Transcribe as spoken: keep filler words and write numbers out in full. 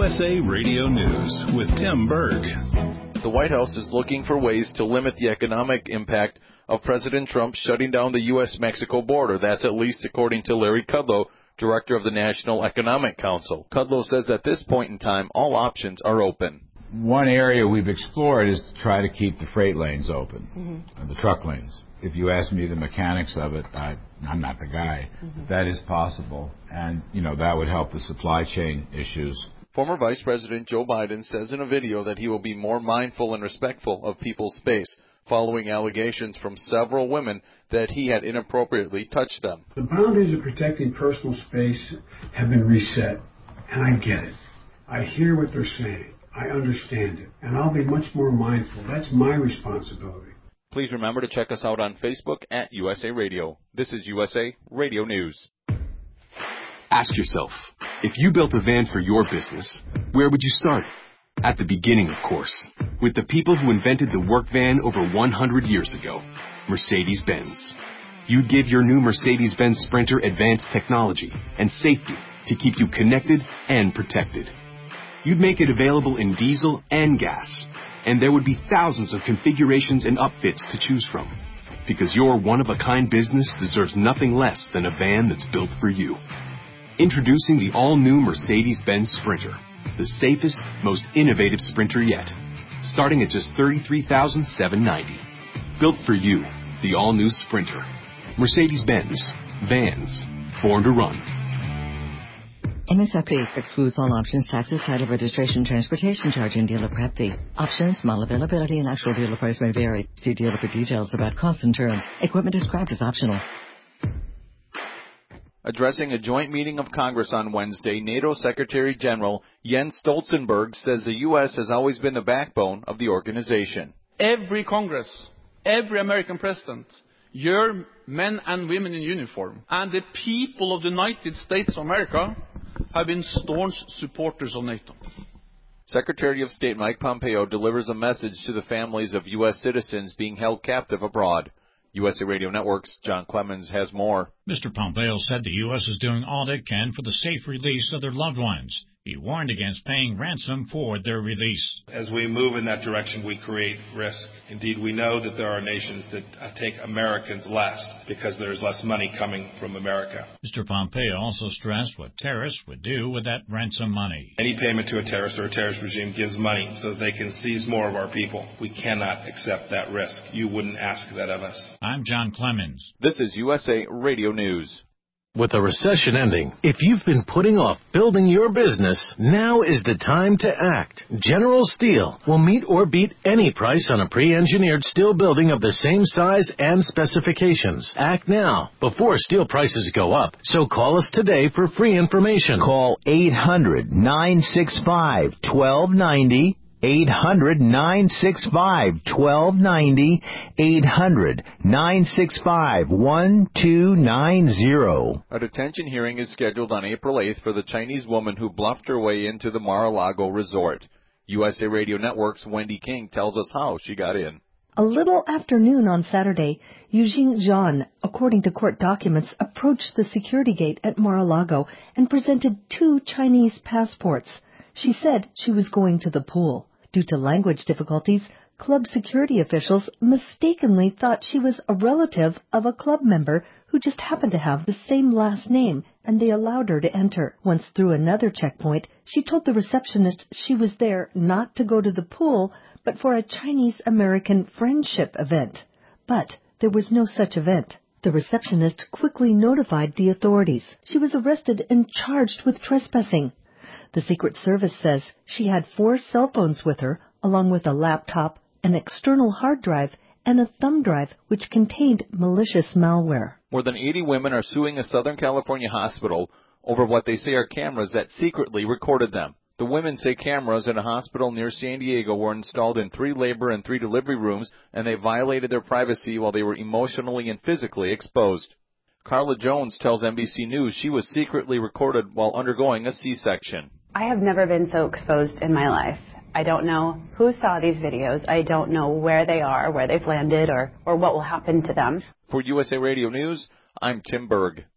S A Radio News with Tim Berg. The White House is looking for ways to limit the economic impact of President Trump shutting down the U S Mexico border. That's at least according to Larry Kudlow, director of the National Economic Council. Kudlow says at this point in time, all options are open. One area we've explored is to try to keep the freight lanes open, mm-hmm. and the truck lanes. If you ask me the mechanics of it, I, I'm not the guy. Mm-hmm. That is possible, and, you know, that would help the supply chain issues. Former Vice President Joe Biden says in a video that he will be more mindful and respectful of people's space, following allegations from several women that he had inappropriately touched them. The boundaries of protecting personal space have been reset, and I get it. I hear what they're saying. I understand it, and I'll be much more mindful. That's my responsibility. Please remember to check us out on Facebook at U S A Radio. This is U S A Radio News. Ask yourself, if you built a van for your business, where would you start? At the beginning, of course, with the people who invented the work van over one hundred years ago, Mercedes-Benz. You'd give your new Mercedes-Benz Sprinter advanced technology and safety to keep you connected and protected. You'd make it available in diesel and gas, and there would be thousands of configurations and upfits to choose from, because your one-of-a-kind business deserves nothing less than a van that's built for you. Introducing the all-new Mercedes-Benz Sprinter, the safest, most innovative Sprinter yet, starting at just thirty-three thousand seven hundred ninety dollars. Built for you, the all-new Sprinter. Mercedes-Benz. Vans. Born to run. M S R P excludes all options, taxes, title, registration, transportation charge, and dealer prep fee. Options, model availability, and actual dealer price may vary. See dealer for details about costs and terms. Equipment described as optional. Addressing a joint meeting of Congress on Wednesday, NATO Secretary General Jens Stoltenberg says the U S has always been the backbone of the organization. Every Congress, every American president, your men and women in uniform, and the people of the United States of America have been staunch supporters of NATO. Secretary of State Mike Pompeo delivers a message to the families of U S citizens being held captive abroad. U S A Radio Network's John Clemens has more. Mister Pompeo said the U S is doing all it can for the safe release of their loved ones. He warned against paying ransom for their release. As we move in that direction, we create risk. Indeed, we know that there are nations that take Americans less because there's less money coming from America. Mister Pompeo also stressed what terrorists would do with that ransom money. Any payment to a terrorist or a terrorist regime gives money so that they can seize more of our people. We cannot accept that risk. You wouldn't ask that of us. I'm John Clemens. This is U S A Radio News. With a recession ending, if you've been putting off building your business, now is the time to act. General Steel will meet or beat any price on a pre-engineered steel building of the same size and specifications. Act now, before steel prices go up. So call us today for free information. Call eight hundred, nine six five, one two nine zero. eight hundred, nine six five, one two nine zero. eight hundred, nine six five, one two nine zero. A detention hearing is scheduled on April eighth for the Chinese woman who bluffed her way into the Mar-a-Lago resort. U S A Radio Network's Wendy King tells us how she got in. A little after noon on Saturday, Eugene Zhan, according to court documents, approached the security gate at Mar-a-Lago and presented two Chinese passports. She said she was going to the pool. Due to language difficulties, club security officials mistakenly thought she was a relative of a club member who just happened to have the same last name, and they allowed her to enter. Once through another checkpoint, she told the receptionist she was there not to go to the pool, but for a Chinese-American friendship event. But there was no such event. The receptionist quickly notified the authorities. She was arrested and charged with trespassing. The Secret Service says she had four cell phones with her, along with a laptop, an external hard drive, and a thumb drive which contained malicious malware. More than eighty women are suing a Southern California hospital over what they say are cameras that secretly recorded them. The women say cameras in a hospital near San Diego were installed in three labor and three delivery rooms, and they violated their privacy while they were emotionally and physically exposed. Carla Jones tells N B C News she was secretly recorded while undergoing a C-section. I have never been so exposed in my life. I don't know who saw these videos. I don't know where they are, where they've landed, or, or what will happen to them. For U S A Radio News, I'm Tim Berg.